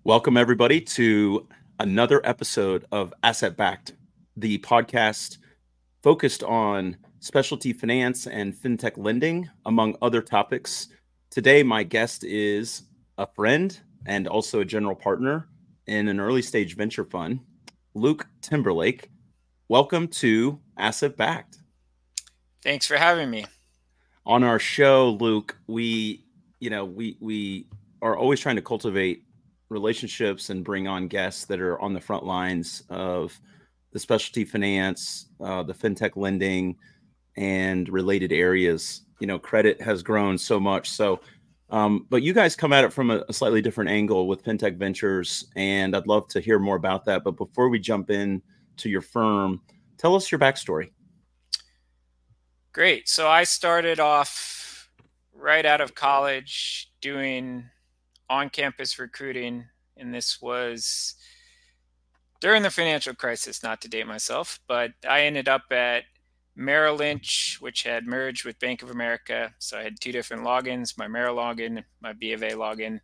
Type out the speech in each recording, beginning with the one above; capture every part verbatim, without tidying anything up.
Welcome, everybody, to another episode of Asset Backed, the podcast focused on specialty finance and fintech lending, among other topics. Today, my guest is a friend and also a general partner in an early stage venture fund, Luke Timberlake. Welcome to Asset Backed. Thanks for having me. On our show, Luke, we, you know, we we are always trying to cultivate relationships and bring on guests that are on the front lines of the specialty finance, uh, the fintech lending, and related areas. You know, credit has grown so much. So, um, but you guys come at it from a, a slightly different angle with FinTech Ventures, and I'd love to hear more about that. But before we jump in to your firm, tell us your backstory. Great. So I started off right out of college doing on-campus recruiting, and this was during the financial crisis, not to date myself, but I ended up at Merrill Lynch, which had merged with Bank of America. So I had two different logins, my Merrill login, my B of A login.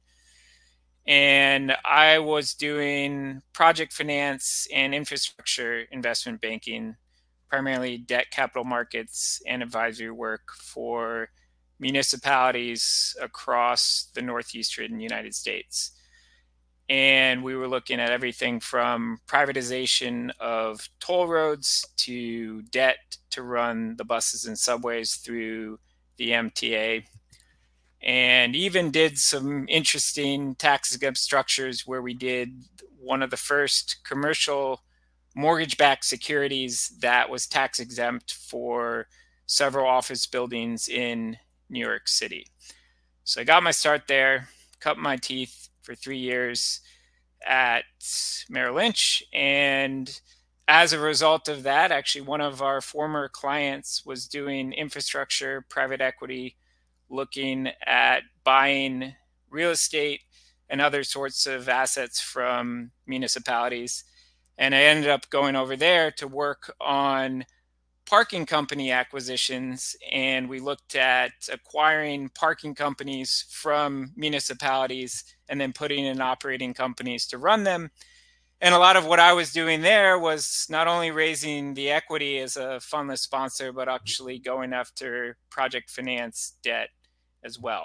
And I was doing project finance and infrastructure investment banking, primarily debt capital markets and advisory work for municipalities across the northeastern United States. And we were looking at everything from privatization of toll roads to debt to run the buses and subways through the M T A, and even did some interesting tax exempt structures where we did one of the first commercial mortgage-backed securities that was tax exempt for several office buildings in New York City. So I got my start there, cut my teeth for three years at Merrill Lynch. And as a result of that, actually one of our former clients was doing infrastructure, private equity, looking at buying real estate and other sorts of assets from municipalities. And I ended up going over there to work on parking company acquisitions. And we looked at acquiring parking companies from municipalities and then putting in operating companies to run them. And a lot of what I was doing there was not only raising the equity as a fundless sponsor, but actually going after project finance debt as well.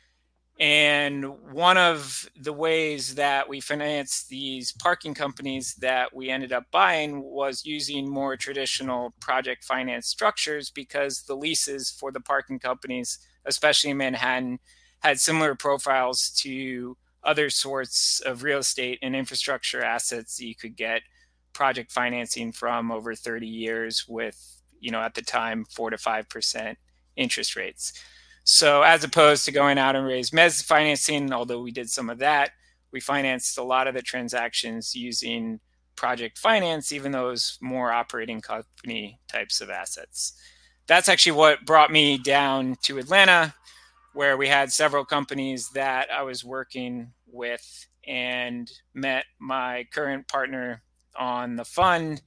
And one of the ways that we financed these parking companies that we ended up buying was using more traditional project finance structures, because the leases for the parking companies, especially in Manhattan, had similar profiles to other sorts of real estate and infrastructure assets that you could get project financing from over thirty years with, you know, at the time, four to five percent interest rates. So as opposed to going out and raise mezz financing, although we did some of that, we financed a lot of the transactions using project finance, even those more operating company types of assets. That's actually what brought me down to Atlanta, where we had several companies that I was working with, and met my current partner on the fund,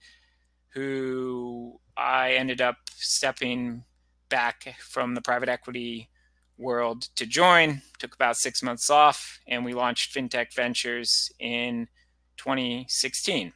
who I ended up stepping back from the private equity world to join. Took about six months off, and we launched FinTech Ventures in twenty sixteen.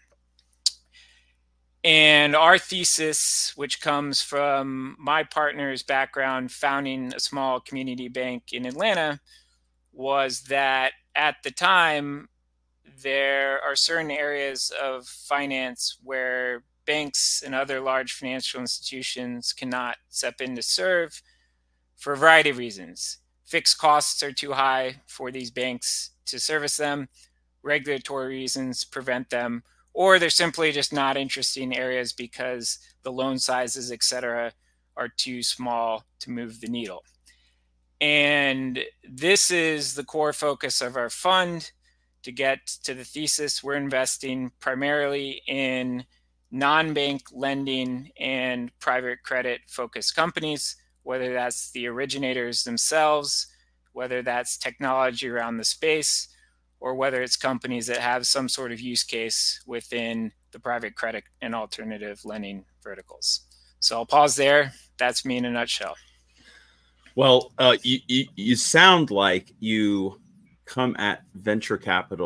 And our thesis, which comes from my partner's background founding a small community bank in Atlanta, was that at the time, there are certain areas of finance where banks and other large financial institutions cannot step in to serve for a variety of reasons. Fixed costs are too high for these banks to service them. Regulatory reasons prevent them, or they're simply just not interesting areas because the loan sizes, et cetera, are too small to move the needle. And this is the core focus of our fund. To get to the thesis, we're investing primarily in non-bank lending and private credit focused companies, whether that's the originators themselves, whether that's technology around the space, or whether it's companies that have some sort of use case within the private credit and alternative lending verticals. So I'll pause there. That's me in a nutshell. Well, uh, you, you, you sound like you come at venture capital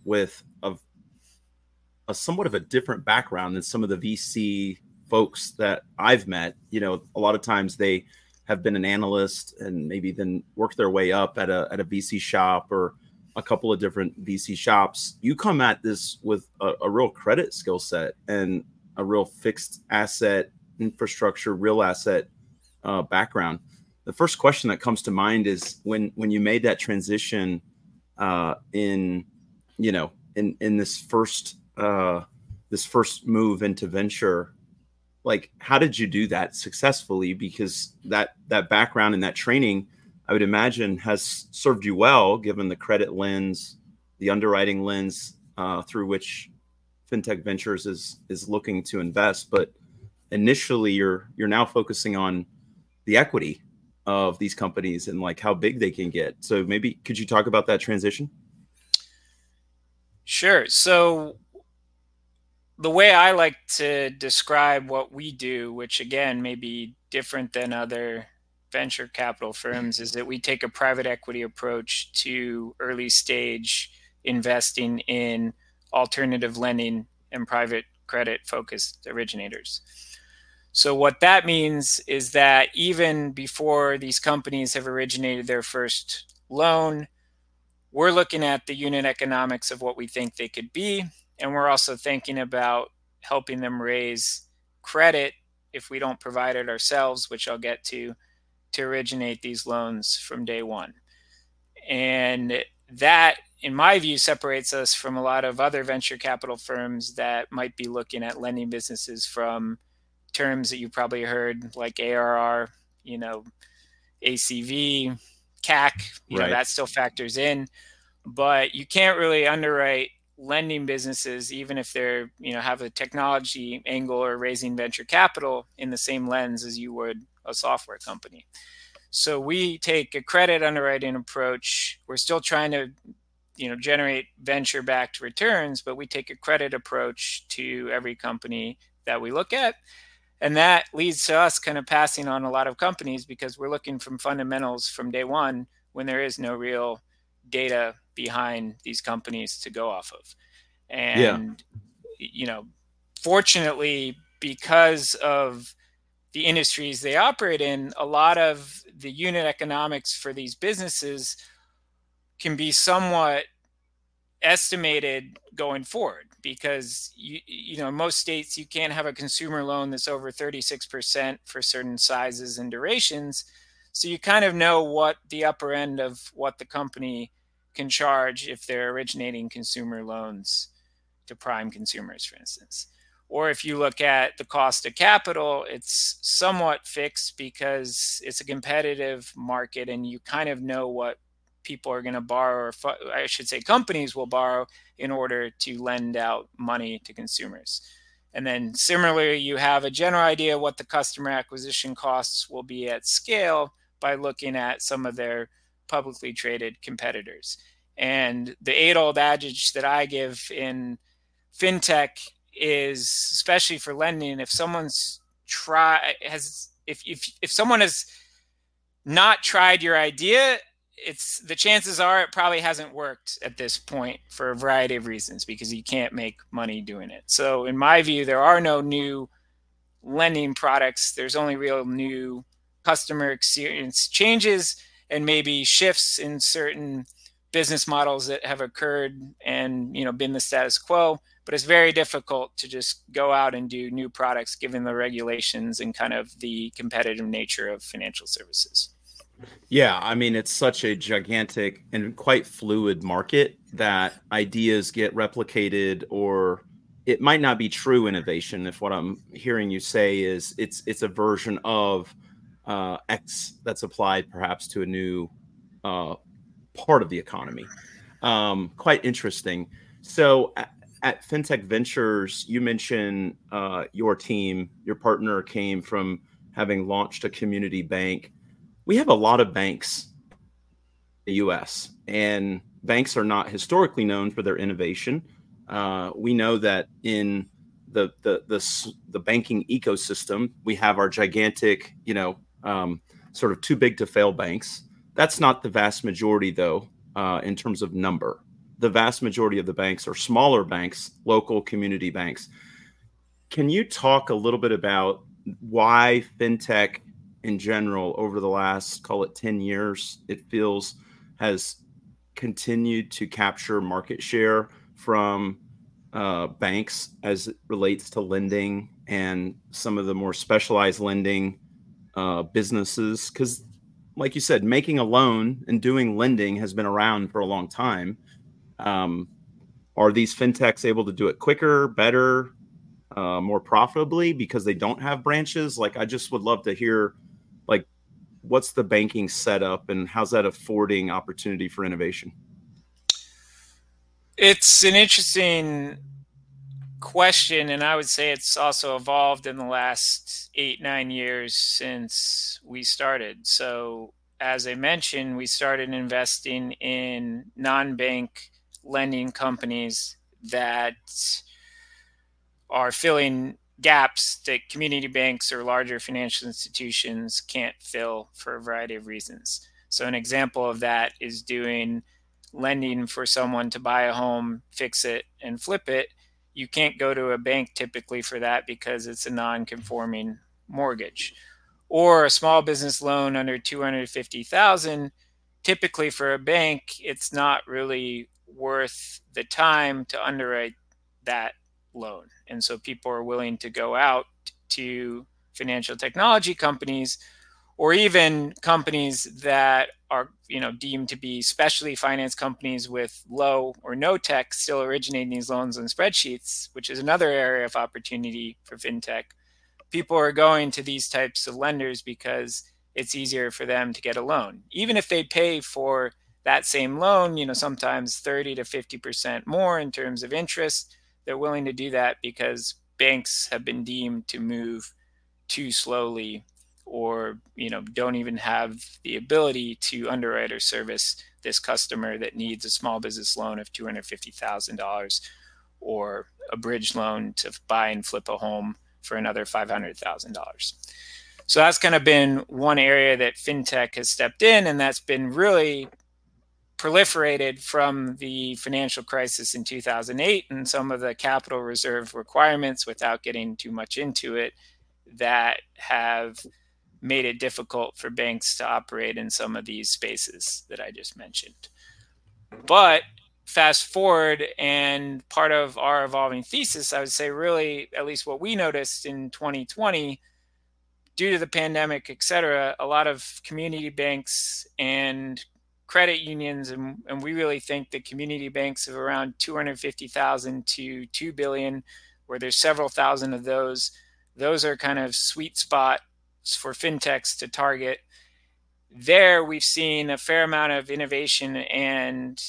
with a, a somewhat of a different background than some of the V C folks that I've met. You know, a lot of times they have been an analyst and maybe then worked their way up at a at a V C shop or a couple of different V C shops. You come at this with a, a real credit skill set and a real fixed asset infrastructure, real asset uh, background. The first question that comes to mind is when when you made that transition uh, in, you know, in in this first uh, this first move into venture. Like, how did you do that successfully? Because that that background and that training, I would imagine, has served you well, given the credit lens, the underwriting lens uh, through which FinTech Ventures is is looking to invest. But initially, you're you're now focusing on the equity of these companies and like how big they can get. So maybe could you talk about that transition? Sure. So the way I like to describe what we do, which again may be different than other venture capital firms, is that we take a private equity approach to early stage investing in alternative lending and private credit focused originators. So what that means is that even before these companies have originated their first loan, we're looking at the unit economics of what we think they could be. And we're also thinking about helping them raise credit if we don't provide it ourselves, which I'll get to, to originate these loans from day one. And that, in my view, separates us from a lot of other venture capital firms that might be looking at lending businesses from terms that you probably heard, like A R R, you know, A C V, C A C, you Right. know, that still factors in. But you can't really underwrite lending businesses, even if they're, you know, have a technology angle or raising venture capital, in the same lens as you would a software company. So we take a credit underwriting approach. We're still trying to, you know, generate venture-backed returns, but we take a credit approach to every company that we look at. And that leads to us kind of passing on a lot of companies because we're looking from fundamentals from day one when there is no real data behind these companies to go off of. And, yeah. you know, fortunately, because of the industries they operate in, a lot of the unit economics for these businesses can be somewhat estimated going forward, because you you know in most states you can't have a consumer loan that's over thirty-six percent for certain sizes and durations, so you kind of know what the upper end of what the company can charge if they're originating consumer loans to prime consumers, for instance. Or if you look at the cost of capital, it's somewhat fixed because it's a competitive market and you kind of know what people are going to borrow, or I should say companies will borrow in order to lend out money to consumers. And then similarly, you have a general idea what the customer acquisition costs will be at scale by looking at some of their publicly traded competitors. And the age-old adage that I give in fintech is, especially for lending, if someone's try has if if if someone has not tried your idea, it's the chances are it probably hasn't worked at this point for a variety of reasons, because you can't make money doing it. So in my view, there are no new lending products. There's only real new customer experience changes and maybe shifts in certain business models that have occurred and, you know, been the status quo. But it's very difficult to just go out and do new products given the regulations and kind of the competitive nature of financial services. Yeah, I mean, it's such a gigantic and quite fluid market that ideas get replicated, or it might not be true innovation. If what I'm hearing you say is it's it's a version of uh, X that's applied perhaps to a new uh, part of the economy. Um, quite interesting. So at, at FinTech Ventures, you mentioned uh, your team, your partner came from having launched a community bank. We have a lot of banks in the U S, and banks are not historically known for their innovation. Uh, we know that in the, the the the banking ecosystem, we have our gigantic, you know, um, sort of too big to fail banks. That's not the vast majority, though, uh, in terms of number. the vast majority of the banks are smaller banks, local community banks. Can you talk a little bit about why fintech in general over the last, call it ten years, it feels has continued to capture market share from uh, banks as it relates to lending and some of the more specialized lending uh, businesses? Because like you said, making a loan and doing lending has been around for a long time. Um, are these fintechs able to do it quicker, better, uh, more profitably because they don't have branches? Like, I just would love to hear, like, what's the banking setup and how's that affording opportunity for innovation? It's an interesting question, and I would say it's also evolved in the last eight, nine years since we started. So as I mentioned, we started investing in non-bank lending companies that are filling gaps that community banks or larger financial institutions can't fill for a variety of reasons. So an example of that is doing lending for someone to buy a home, fix it, and flip it. You can't go to a bank typically for that because it's a non-conforming mortgage. Or a small business loan under two hundred fifty thousand dollars, typically for a bank, it's not really worth the time to underwrite that loan. And so people are willing to go out to financial technology companies or even companies that are, you know, deemed to be specialty finance companies with low or no tech still originating these loans on spreadsheets, which is another area of opportunity for fintech. People are going to these types of lenders because it's easier for them to get a loan. Even if they pay for that same loan, you know, sometimes thirty to fifty percent more in terms of interest, they're willing to do that because banks have been deemed to move too slowly or, you know, don't even have the ability to underwrite or service this customer that needs a small business loan of two hundred fifty thousand dollars or a bridge loan to buy and flip a home for another five hundred thousand dollars. So that's kind of been one area that fintech has stepped in, and that's been really proliferated from the financial crisis in two thousand eight and some of the capital reserve requirements, without getting too much into it, that have made it difficult for banks to operate in some of these spaces that I just mentioned. But fast forward, and part of our evolving thesis, I would say really, at least what we noticed in twenty twenty, due to the pandemic, et cetera, a lot of community banks and credit unions, and, and we really think that community banks of around two hundred fifty thousand to two billion, where there's several thousand of those, those are kind of sweet spots for fintechs to target. There we've seen a fair amount of innovation and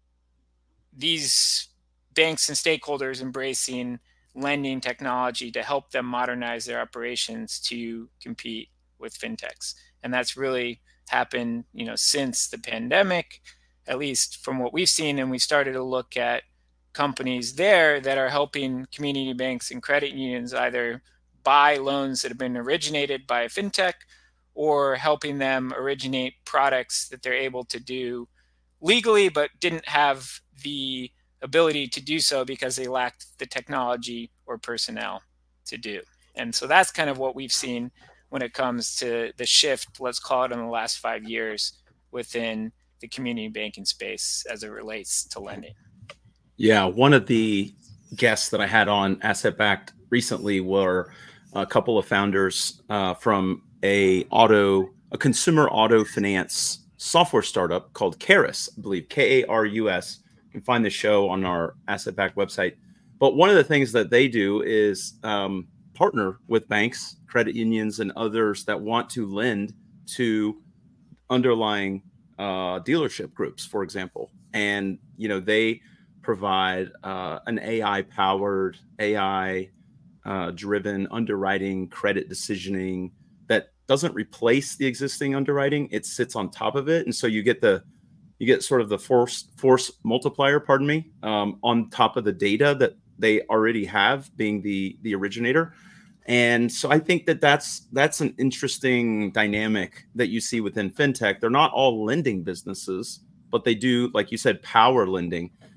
these banks and stakeholders embracing lending technology to help them modernize their operations to compete with fintechs. And that's really happened, you know, since the pandemic, at least from what we've seen. And we started to look at companies there that are helping community banks and credit unions either buy loans that have been originated by a fintech or helping them originate products that they're able to do legally, but didn't have the ability to do so because they lacked the technology or personnel to do. And so that's kind of what we've seen when it comes to the shift, let's call it, in the last five years within the community banking space as it relates to lending. Yeah, one of the guests that I had on Asset Backed recently were a couple of founders uh, from a auto, a consumer auto finance software startup called Karus, I believe, K A R U S. You can find the show on our Asset Backed website. But one of the things that they do is um, partner with banks, credit unions, and others that want to lend to underlying uh, dealership groups, for example. And, you know, they provide uh, an A I-powered, A I Uh, driven underwriting, credit decisioning that doesn't replace the existing underwriting. It sits on top of it. And so you get the, you get sort of the force force multiplier, pardon me, um, on top of the data that they already have, being the, the originator. And so I think that that's, that's an interesting dynamic that you see within fintech. They're not all lending businesses, but they do, like you said, power lending.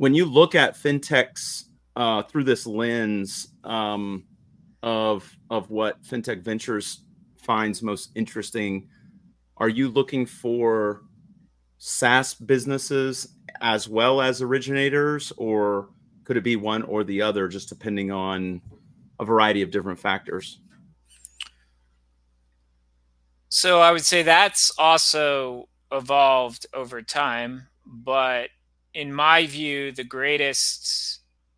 when you look at fintechs uh, through this lens um, of of what Fintech Ventures finds most interesting, are you looking for SaaS businesses as well as originators, or could it be one or the other, just depending on a variety of different factors? So I would say that's also evolved over time, but in my view, the greatest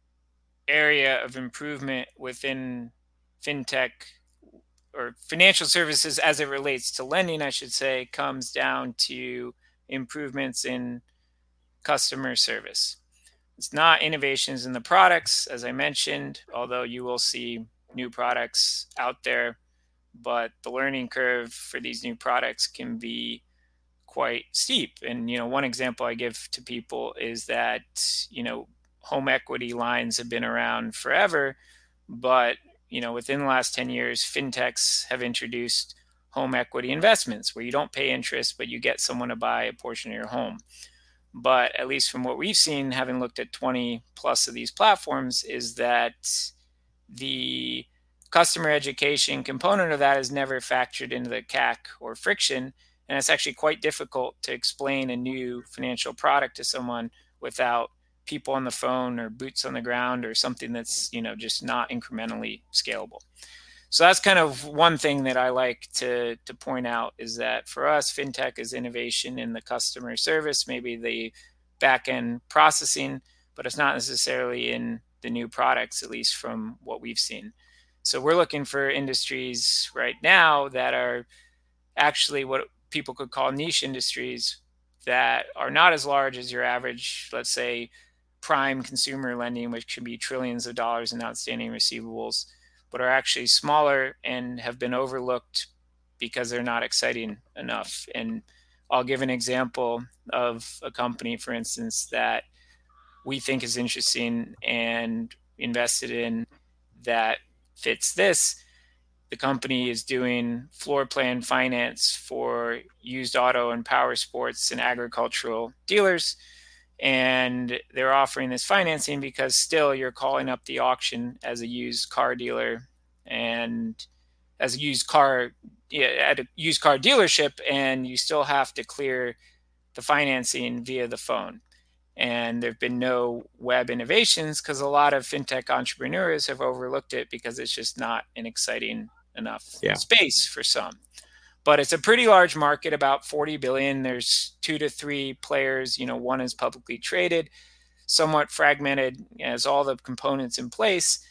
area of improvement within fintech or financial services as it relates to lending, I should say, comes down to improvements in customer service. It's not innovations in the products, as I mentioned, although you will see new products out there, but the learning curve for these new products can be quite steep. And, you know, one example I give to people is that, you know, home equity lines have been around forever, but, you know, within the last ten years, fintechs have introduced home equity investments where you don't pay interest, but you get someone to buy a portion of your home. But at least from what we've seen, having looked at twenty plus of these platforms, is that the customer education component of that is never factored into the C A C or friction. And it's actually quite difficult to explain a new financial product to someone without people on the phone or boots on the ground or something that's, you know, just not incrementally scalable. So that's kind of one thing that I like to, to point out, is that for us, fintech is innovation in the customer service, maybe the back-end processing, but it's not necessarily in the new products, at least from what we've seen. So we're looking for industries right now that are actually what people could call niche industries, that are not as large as your average, let's say, prime consumer lending, which can be trillions of dollars in outstanding receivables, but are actually smaller and have been overlooked because they're not exciting enough. And I'll give an example of a company, for instance, that we think is interesting and invested in that fits this. The company is doing floor plan finance for used auto and power sports and agricultural dealers. And they're offering this financing because still you're calling up the auction as a used car dealer and as a used car at a used car dealership, and you still have to clear the financing via the phone. And there have been no web innovations because a lot of fintech entrepreneurs have overlooked it because it's just not an exciting enough yeah. space for some. But it's a pretty large market, about forty billion. There's two to three players. You know, one is publicly traded, somewhat fragmented, has all the components in place.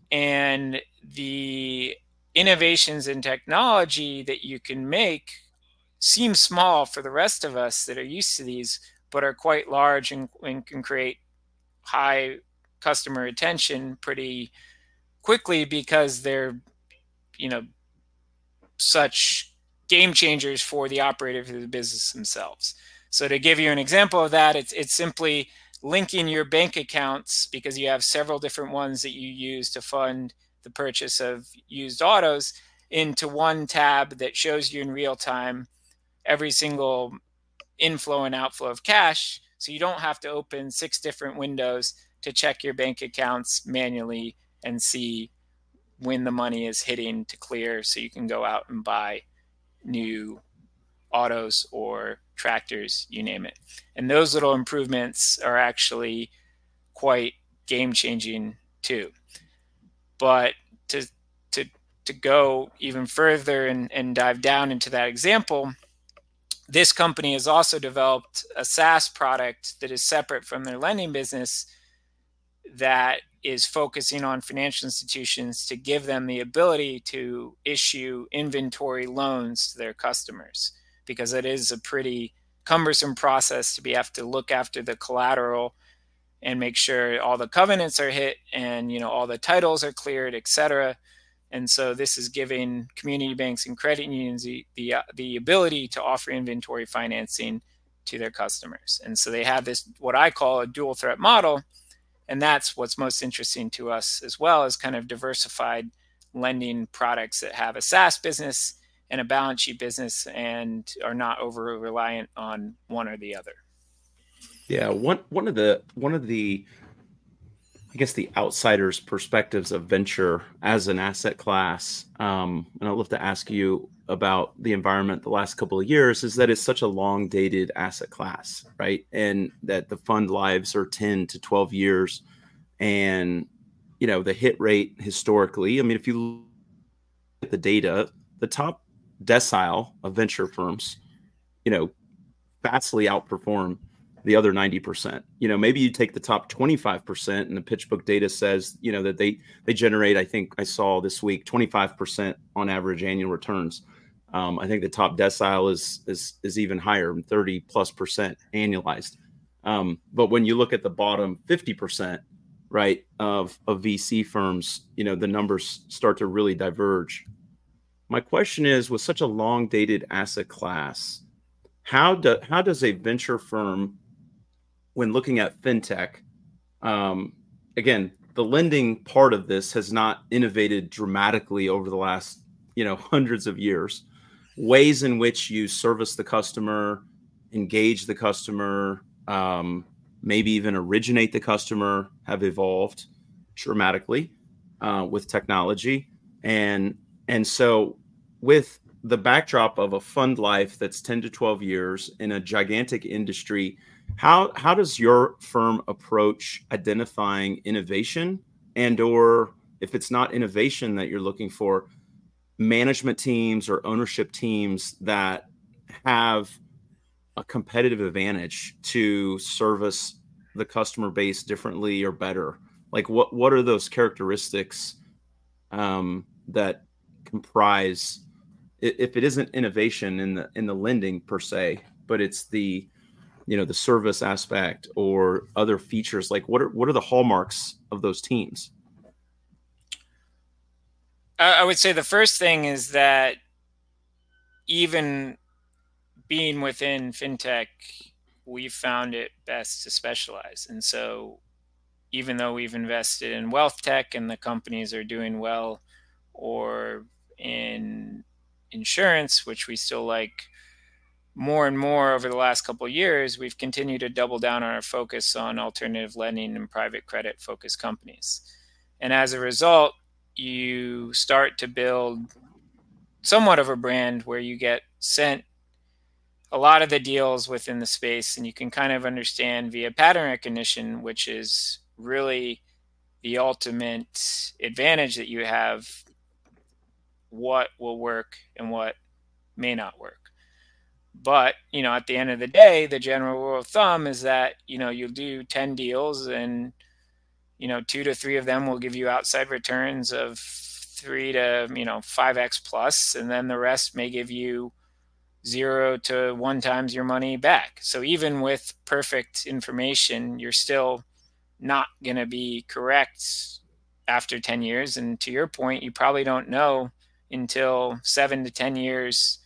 And the innovations in technology that you can make seem small for the rest of us that are used to these, but are quite large and, and can create high customer attention pretty quickly because they're, you know, such game changers for the operators of the business themselves. So to give you an example of that, it's it's simply linking your bank accounts, because you have several different ones that you use to fund the purchase of used autos, into one tab that shows you in real time every single inflow and outflow of cash. So you don't have to open six different windows to check your bank accounts manually and see when the money is hitting to clear, so you can go out and buy new autos or tractors, you name it. And those little improvements are actually quite game-changing too. But to to to go even further and, and dive down into that example, this company has also developed a SaaS product that is separate from their lending business that is focusing on financial institutions to give them the ability to issue inventory loans to their customers, because it is a pretty cumbersome process to be have to look after the collateral and make sure all the covenants are hit and, you know, all the titles are cleared, et cetera. And so this is giving community banks and credit unions the, the, uh, the ability to offer inventory financing to their customers. And so they have this, what I call a dual threat model. And that's what's most interesting to us, as well as kind of diversified lending products that have a SaaS business and a balance sheet business and are not over reliant on one or the other. Yeah, one one of the one of the I guess the outsider's perspectives of venture as an asset class, um, and I'd love to ask you about the environment the last couple of years, is that it's such a long dated asset class, right? And that the fund lives are ten to twelve years. And, you know, the hit rate historically, I mean, if you look at the data, the top decile of venture firms, you know, vastly outperform the other ninety percent. You know, maybe you take the top twenty-five percent and the PitchBook data says, you know, that they they generate, I think I saw this week, twenty-five percent on average annual returns. Um, I think the top decile is is is even higher, thirty plus percent annualized. Um, but when you look at the bottom fifty percent, right, of of V C firms, you know, the numbers start to really diverge. My question is, with such a long dated asset class, how do how does a venture firm, when looking at fintech, um, again, the lending part of this has not innovated dramatically over the last, you know, hundreds of years. Ways in which you service the customer, engage the customer, um, maybe even originate the customer have evolved dramatically uh, with technology. And and so with the backdrop of a fund life that's ten to twelve years in a gigantic industry, how how does your firm approach identifying innovation, and or if it's not innovation that you're looking for, management teams or ownership teams that have a competitive advantage to service the customer base differently or better? Like what what are those characteristics um, that comprise, if it isn't innovation in the in the lending per se, but it's the, you know, the service aspect or other features? Like what are what are the hallmarks of those teams? I would say the first thing is that even being within fintech, we've found it best to specialize. And so even though we've invested in wealth tech and the companies are doing well, or in insurance, which we still like more and more over the last couple of years, we've continued to double down on our focus on alternative lending and private credit focused companies. And as a result, you start to build somewhat of a brand where you get sent a lot of the deals within the space, and you can kind of understand via pattern recognition, which is really the ultimate advantage that you have, what will work and what may not work. But, you know, at the end of the day, the general rule of thumb is that, you know, you'll do ten deals and, you know, two to three of them will give you outside returns of three to, you know, five X plus, and then the rest may give you zero to one times your money back. So even with perfect information, you're still not going to be correct after ten years. And to your point, you probably don't know until seven to ten years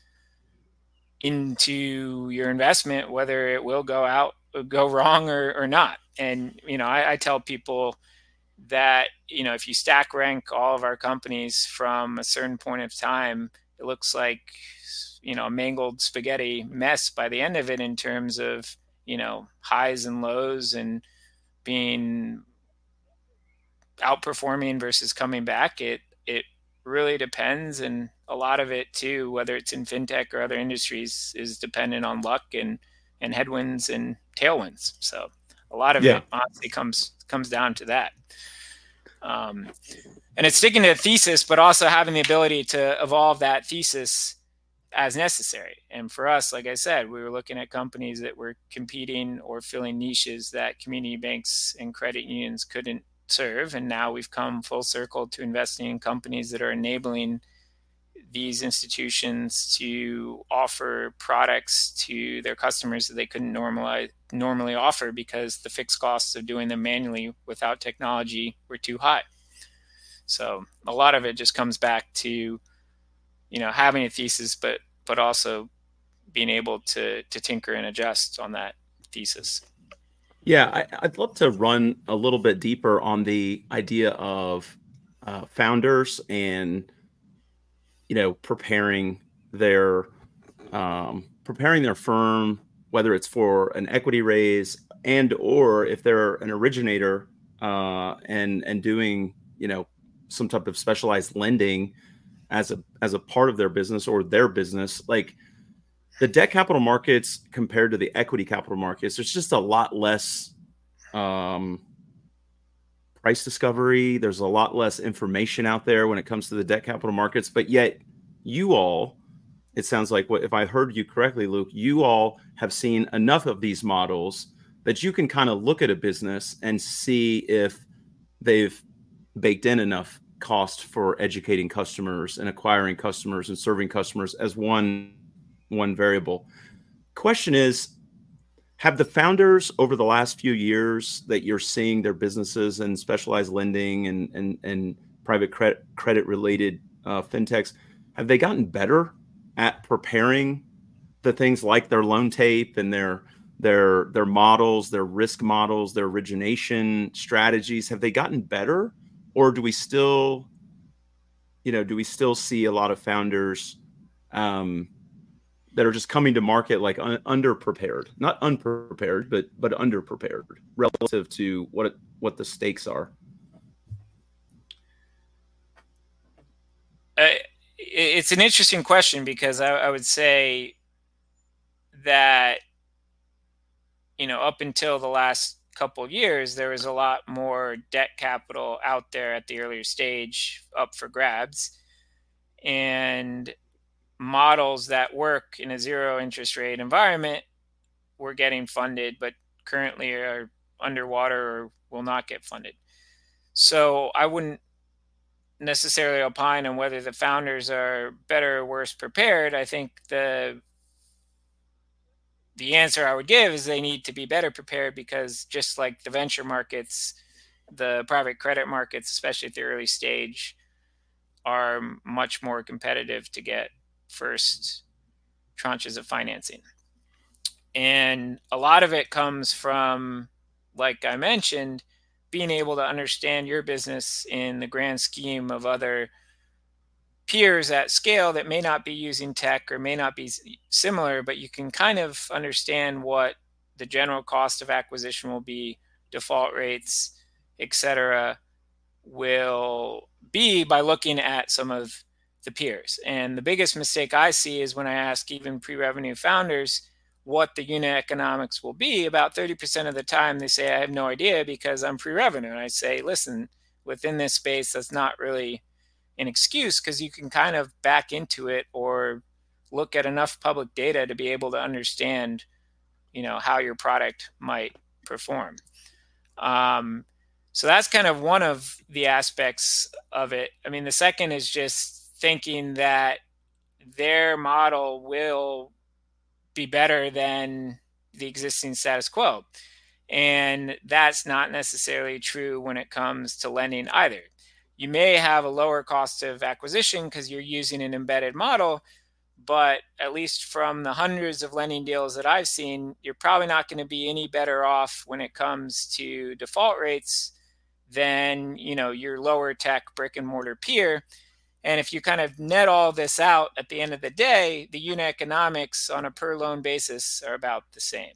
into your investment whether it will go out, go wrong or, or not. And, you know, I, I tell people that, you know, if you stack rank all of our companies from a certain point of time, it looks like, you know, a mangled spaghetti mess by the end of it in terms of, you know, highs and lows and being outperforming versus coming back. It it really depends, and a lot of it too, whether it's in fintech or other industries, is dependent on luck and and headwinds and tailwinds. So a lot of yeah. it honestly comes comes down to that. Um, and it's sticking to a thesis, but also having the ability to evolve that thesis as necessary. And for us, like I said, we were looking at companies that were competing or filling niches that community banks and credit unions couldn't serve. And now we've come full circle to investing in companies that are enabling these institutions to offer products to their customers that they couldn't normally normally offer because the fixed costs of doing them manually without technology were too high. So a lot of it just comes back to, you know, having a thesis, but but also being able to to tinker and adjust on that thesis. Yeah, I, I'd love to run a little bit deeper on the idea of uh, founders and, you know, preparing their um, preparing their firm, whether it's for an equity raise, and or if they're an originator uh, and and doing, you know, some type of specialized lending as a as a part of their business or their business, like the debt capital markets compared to the equity capital markets, there's just a lot less um, price discovery. There's a lot less information out there when it comes to the debt capital markets. But yet, you all, it sounds like, what if I heard you correctly, Luke, you all have seen enough of these models that you can kind of look at a business and see if they've baked in enough cost for educating customers and acquiring customers and serving customers as one one variable. Question is, have the founders over the last few years that you're seeing their businesses and specialized lending and and, and private credit credit related uh, fintechs, have they gotten better at preparing the things like their loan tape and their their their models, their risk models, their origination strategies? Have they gotten better, or do we still, you know, do we still see a lot of founders um, that are just coming to market like un- underprepared, not unprepared, but but underprepared relative to what it, what the stakes are? Uh, it's an interesting question, because I, I would say that, you know, up until the last couple of years, there was a lot more debt capital out there at the earlier stage up for grabs, and models that work in a zero interest rate environment were getting funded, but currently are underwater or will not get funded. So I wouldn't necessarily opine on whether the founders are better or worse prepared. I think the the answer I would give is they need to be better prepared, because just like the venture markets, the private credit markets, especially at the early stage, are much more competitive to get first tranches of financing. And a lot of it comes from, like I mentioned, being able to understand your business in the grand scheme of other peers at scale that may not be using tech or may not be similar, but you can kind of understand what the general cost of acquisition will be, default rates, et cetera, will be by looking at some of the peers. And the biggest mistake I see is when I ask even pre-revenue founders what the unit economics will be. About thirty percent of the time they say, I have no idea because I'm pre-revenue. And I say, listen, within this space, that's not really an excuse, because you can kind of back into it or look at enough public data to be able to understand, you know, how your product might perform. Um, so that's kind of one of the aspects of it. I mean, the second is just thinking that their model will be better than the existing status quo. And that's not necessarily true when it comes to lending either. You may have a lower cost of acquisition because you're using an embedded model, but at least from the hundreds of lending deals that I've seen, you're probably not going to be any better off when it comes to default rates than, you know, your lower tech brick and mortar peer. And if you kind of net all this out at the end of the day, the unit economics on a per loan basis are about the same.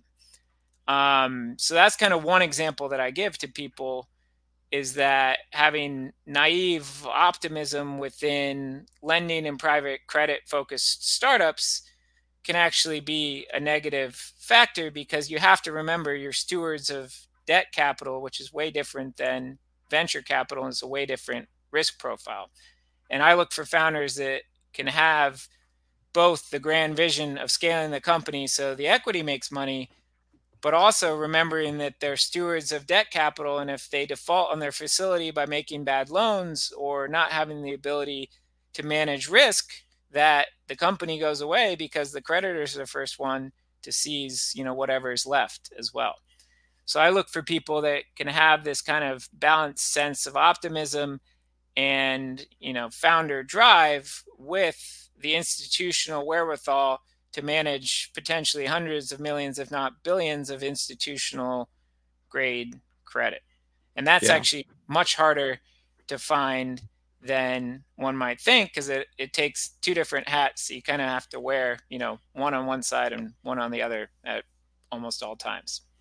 Um, so that's kind of one example that I give to people, is that having naive optimism within lending and private credit focused startups can actually be a negative factor, because you have to remember you're stewards of debt capital, which is way different than venture capital, and it's a way different risk profile. And I look for founders that can have both the grand vision of scaling the company so the equity makes money, but also remembering that they're stewards of debt capital. And if they default on their facility by making bad loans or not having the ability to manage risk, that the company goes away because the creditors are the first one to seize, you know, whatever is left as well. So I look for people that can have this kind of balanced sense of optimism and, you know, founder drive with the institutional wherewithal to manage potentially hundreds of millions, if not billions, of institutional grade credit. And that's yeah. actually much harder to find than one might think, because it, it takes two different hats. You kind of have to wear, you know, one on one side and one on the other at almost all times.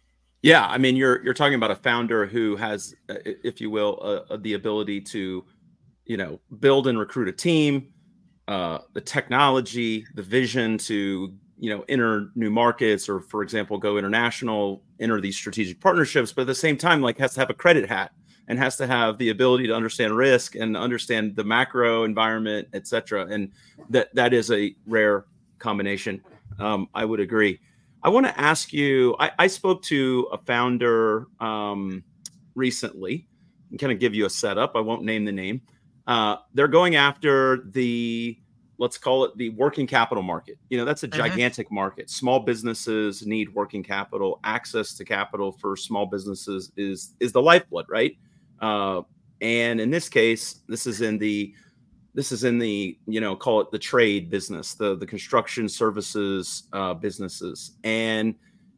Yeah, I mean, you're you're talking about a founder who has, uh, if you will, uh, uh, the ability to, you know, build and recruit a team, uh, the technology, the vision to, you know, enter new markets, or, for example, go international, enter these strategic partnerships, but at the same time, like, has to have a credit hat and has to have the ability to understand risk and understand the macro environment, et cetera. And that that is a rare combination. Um, I would agree. I want to ask you, I, I spoke to a founder um, recently and kind of give you a setup. I won't name the name. Uh, they're going after the, let's call it the working capital market. You know, that's a gigantic mm-hmm. market. Small businesses need working capital. Access to capital for small businesses is is the lifeblood, right? Uh, and in this case, this is in the this is in the, you know, call it the trade business, the the construction services uh, businesses. And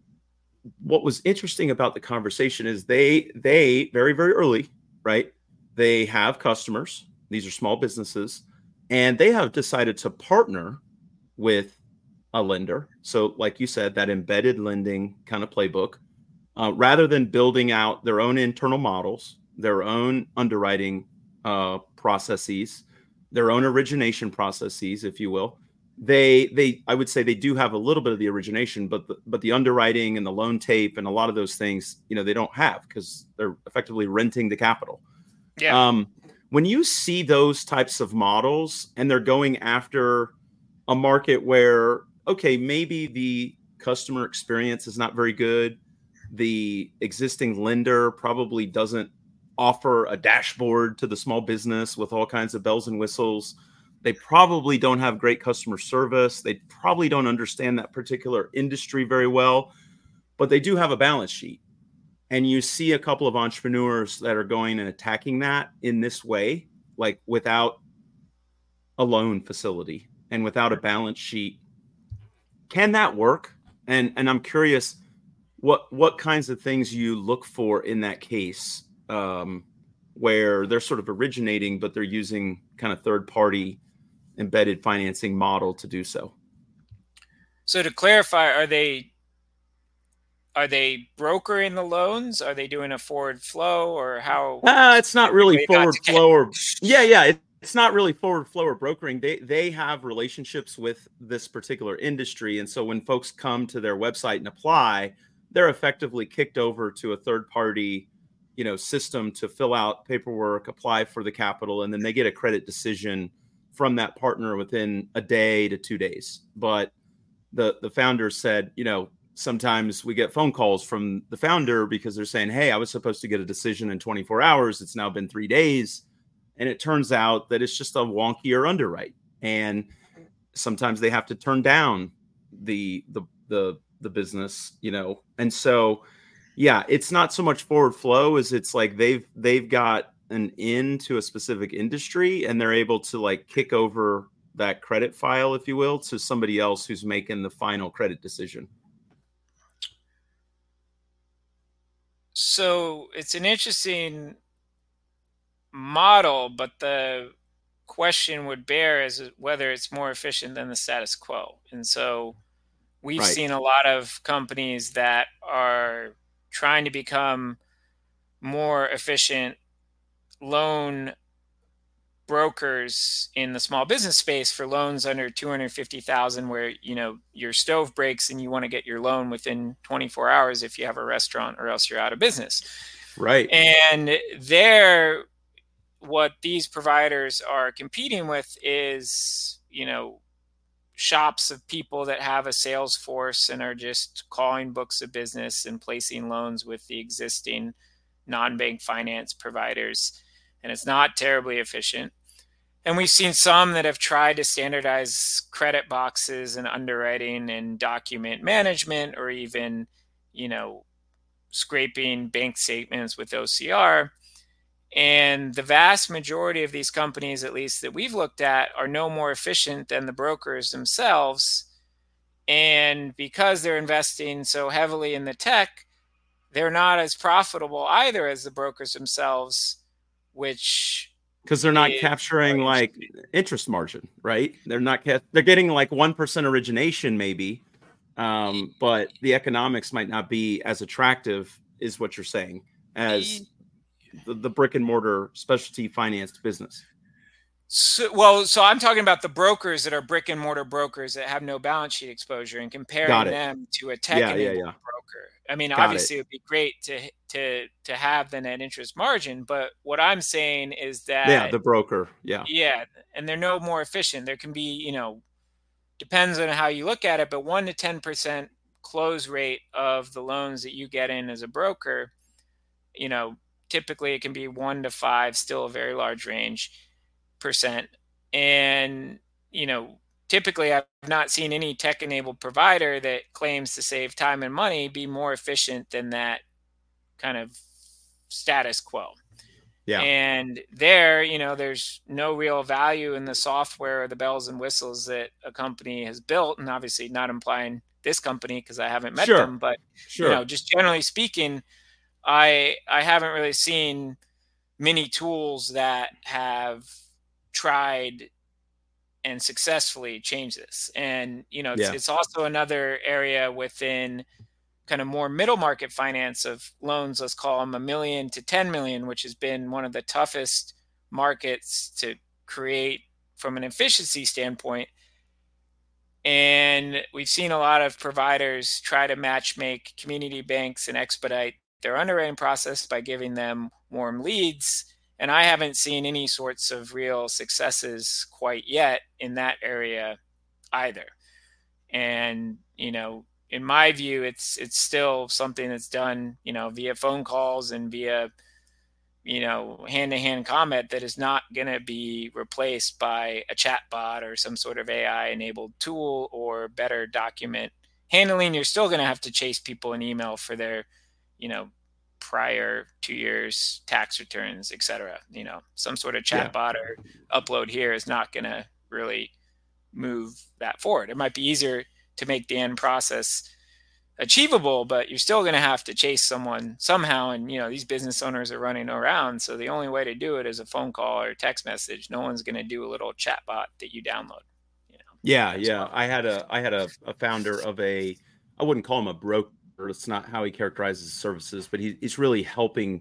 what was interesting about the conversation is they they very very early, right? They have customers. These are small businesses, and they have decided to partner with a lender. So, like you said, that embedded lending kind of playbook, uh, rather than building out their own internal models, their own underwriting uh, processes, their own origination processes, if you will. They, they, I would say they do have a little bit of the origination, but the, but the underwriting and the loan tape and a lot of those things, you know, they don't have because they're effectively renting the capital. Yeah. Um, when you see those types of models and they're going after a market where, okay, maybe the customer experience is not very good, the existing lender probably doesn't offer a dashboard to the small business with all kinds of bells and whistles, they probably don't have great customer service, they probably don't understand that particular industry very well, but they do have a balance sheet. And you see a couple of entrepreneurs that are going and attacking that in this way, like without a loan facility and without a balance sheet. Can that work? And and I'm curious what what kinds of things you look for in that case, um, where they're sort of originating, but they're using kind of third party embedded financing model to do so. So to clarify, are they Are they brokering the loans? Are they doing a forward flow, or how? Uh, it's not really forward flow or yeah, yeah. It, it's not really forward flow or brokering. They they have relationships with this particular industry, and so when folks come to their website and apply, they're effectively kicked over to a third party, you know, system to fill out paperwork, apply for the capital, and then they get a credit decision from that partner within a day to two days. But the the founder said, you know, sometimes we get phone calls from the founder because they're saying, hey, I was supposed to get a decision in twenty-four hours. It's now been three days. And it turns out that it's just a wonkier underwrite. And sometimes they have to turn down the, the, the, the business, you know? And so, yeah, it's not so much forward flow as it's like they've, they've got an in to a specific industry and they're able to like kick over that credit file, if you will, to somebody else who's making the final credit decision. So it's an interesting model, but the question would bear is whether it's more efficient than the status quo. And so we've Right. seen a lot of companies that are trying to become more efficient loan brokers in the small business space for loans under two hundred fifty thousand, where, you know, your stove breaks and you want to get your loan within twenty-four hours if you have a restaurant, or else you're out of business. Right. And there, what these providers are competing with is, you know, shops of people that have a sales force and are just calling books of business and placing loans with the existing non-bank finance providers. And it's not terribly efficient. And we've seen some that have tried to standardize credit boxes and underwriting and document management, or even, you know, scraping bank statements with O C R. And the vast majority of these companies, at least that we've looked at, are no more efficient than the brokers themselves. And because they're investing so heavily in the tech, they're not as profitable either as the brokers themselves, which because they're not capturing like interest margin, right? They're not, they're getting like one percent origination maybe, um, but the economics might not be as attractive, is what you're saying, as the, the brick and mortar specialty financed business. So, well, so I'm talking about the brokers that are brick and mortar brokers that have no balance sheet exposure and comparing them to a tech enabled yeah, yeah, yeah. broker. I mean, Got obviously it. It would be great to to to have the net interest margin, but what I'm saying is that yeah, the broker, yeah, yeah, and they're no more efficient. There can be, you know, depends on how you look at it, but one to ten percent close rate of the loans that you get in as a broker, you know, typically it can be one to five, still a very large range. Percent. And, you know, typically I've not seen any tech enabled provider that claims to save time and money be more efficient than that kind of status quo. Yeah. And there, you know, there's no real value in the software or the bells and whistles that a company has built. And obviously not implying this company because I haven't met sure. them, but sure. you know, just generally speaking, I I haven't really seen many tools that have tried and successfully change this. And, you know, it's, yeah. it's also another area within kind of more middle market finance of loans, let's call them a million to ten million, which has been one of the toughest markets to create from an efficiency standpoint. And we've seen a lot of providers try to match make community banks and expedite their underwriting process by giving them warm leads. And I haven't seen any sorts of real successes quite yet in that area either. And, you know, in my view, it's it's still something that's done, you know, via phone calls and via, you know, hand-to-hand comment that is not going to be replaced by a chat bot or some sort of A I-enabled tool or better document handling. You're still going to have to chase people in email for their, you know, prior two years tax returns, et cetera. You know, some sort of chatbot yeah. or upload here is not going to really move that forward. It might be easier to make the end process achievable, but you're still going to have to chase someone somehow. And, you know, these business owners are running around. So the only way to do it is a phone call or a text message. No one's going to do a little chatbot that you download. You know? Yeah. Yeah. Well. I had a, I had a, a founder of a, I wouldn't call him a broker. It's not how he characterizes services, but he, he's really helping